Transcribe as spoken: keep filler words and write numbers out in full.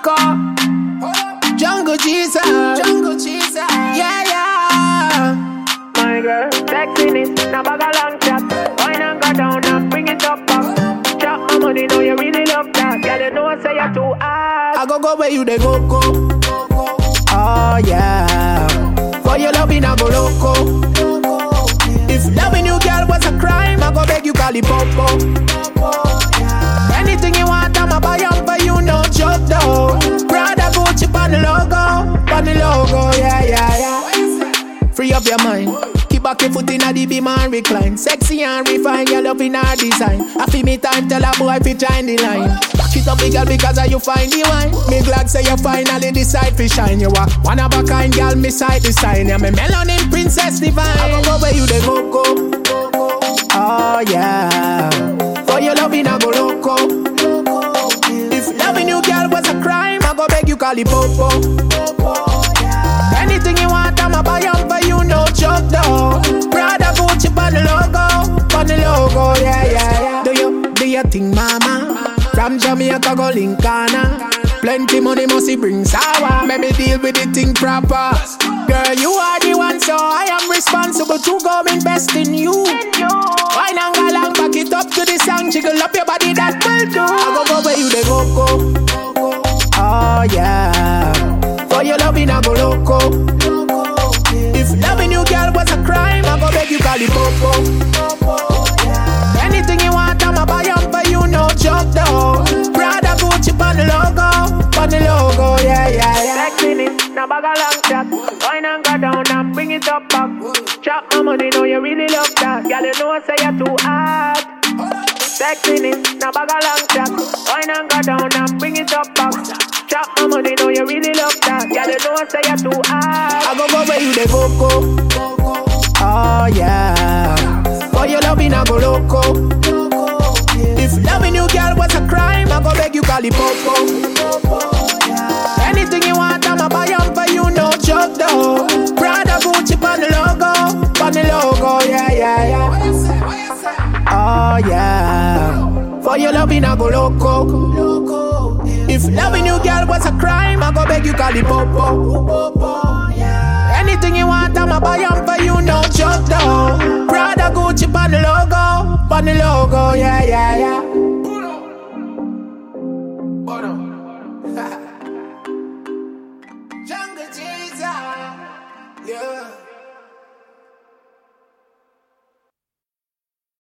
Loco. Jungle Jesus. Jungle Jesus. Yeah, yeah. My girl, sexiness, now bag a long chat. Wine and go down and bring it up back. Chop my money, know you really love that. Girl, you know I say you're too hard. I go go where you dey go go. Oh yeah. For your loving I go loco. If loving you girl was a crime, I go beg you call it popo. Anything you want, I'ma buy up for you, no joke though. Prada Gucci on the logo, on the logo, yeah yeah yeah. Free up your mind. Keep back your foot in a the beam and recline. Sexy and refine, your love in our design. I feel me time, tell a boy fi join the line. Back it up, big girl, because you find the wine. Me glad say you finally decide to shine. You are one of a kind, girl, me side to sign. Yeah, me melanin princess divine. I go go where you dey go go. Oh yeah. For your loving I go loco. If loving you girl was a crime, I go beg you call it popo. Anything you want, I'ma buy up for you, no joke though. Prada Gucci on the logo, on the logo, yeah, yeah, yeah. Do you, do you think, mama? From Jamaica go Lincana. Plenty money must bring sour. Make me deal with the thing proper. Girl, you are the one, so I am responsible to go invest in you. Wine and go long, back it up to the song. Jiggle up your body, that will do. I go go where you dey go go. Oh yeah. For your loving I go loco. If loving you girl was a crime, I go beg you call it popo. Anything you want, I'ma buy up for you, no joke though. Prada Gucci on the logo, on the logo, yeah yeah yeah. Sexiness, now bag a long chat. Wine and go down and bring it up back. Chop my money, know you really love that. Girl, you know I say you're too hard. Sexiness, now bag a long chat. Wine and go down and bring it up back. Chop my money, know you really love that. Girl, you know I say you're too hard. I go go where you dey go go. Oh yeah. For your loving I go loco. If loving you girl was a crime, I go beg you call it popo. Anything you want, I'ma buy up for you, no joke though. Prada Gucci on the logo, on the logo, yeah yeah yeah. Oh yeah. For your loving I go loco. If loving you girl was a crime, I go beg you call it popo. Anything you want, I'ma buy up for you, no joke though. Prada Gucci on the logo,